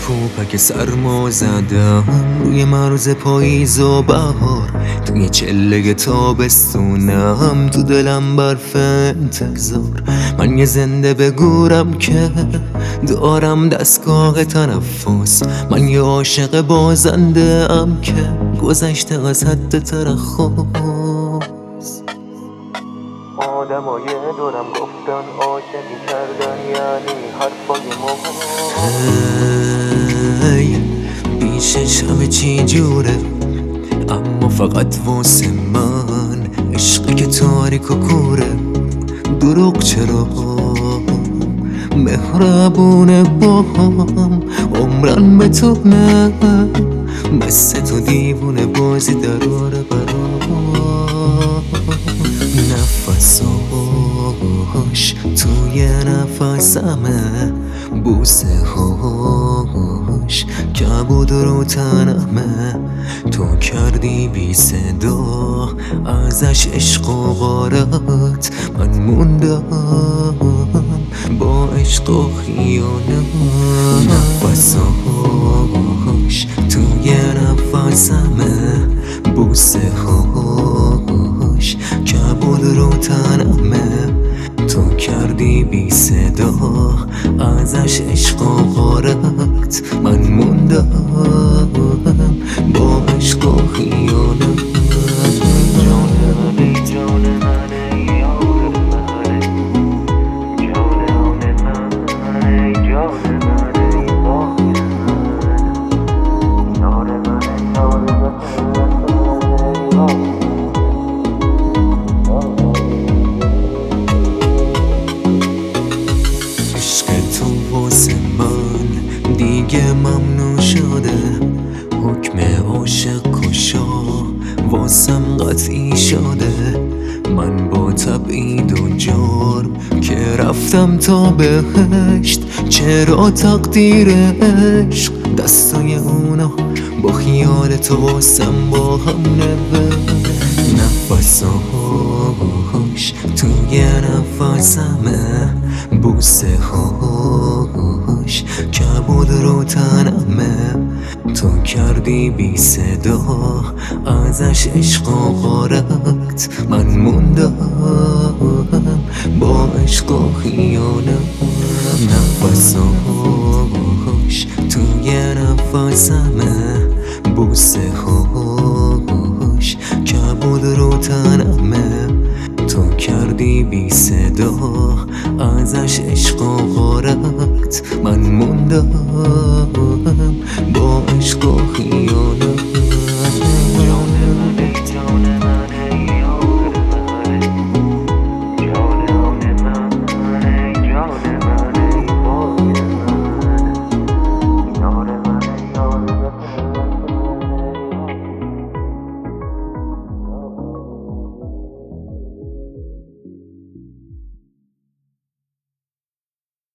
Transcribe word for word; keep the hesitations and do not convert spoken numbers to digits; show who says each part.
Speaker 1: پوپک سرما زدم روی مرز پاییز و بهار، توی چله تابستونم، تو دلم برف انتظار. من یه زنده بگورم که دارم دستگاه تنفس، من یه عاشق بازنده ام که گذشته از حد ترخص. آدمای دورم گفتن عاشقی کردن یعنی حرفای ما. هی پیشش همه چی جوره، اما فقط واسه من عشقی که تاریک و کوره. دروغ چرا مهربونه با هم، عمرن بتونه مثل تو دیوونه بازی دراره برام. نفساش توی نفسمه، بوسه هاش کبود رو تنمه. تو کردی بی صدا ازش عشق و غارت، من موندم با عشق و خیانت. نفساش توی نفسمه، بوسه هاش کبود رو تنمه. تو کردی بی صدا ازش عشق و غارت، من موندم با عشق و خیانت. جان منی جان منی یار منی، جان منی جان منی باغ من، یار منی یار منی. عشق تو واسه من دیگه ممنوع شده، حکم عاشق کشا واسم قطعی شده. من با تبعید و جرم که رفتم تا بهشت، چرا تقدیر عشق دستای اونا با خیال تو واسم با هم نوشت. نفساش توی نفسمه، بوسه هاش کبود رو تنمه. تو کردی بی صدا ازش عشق و غارت، من موندم با عشق و خیانت. نفساش توی نفسمه، بوسه هاش کبود رو تنمه. تو کردی بی صدا ازش عشق و غارت، من موندم با عشق و خیانت.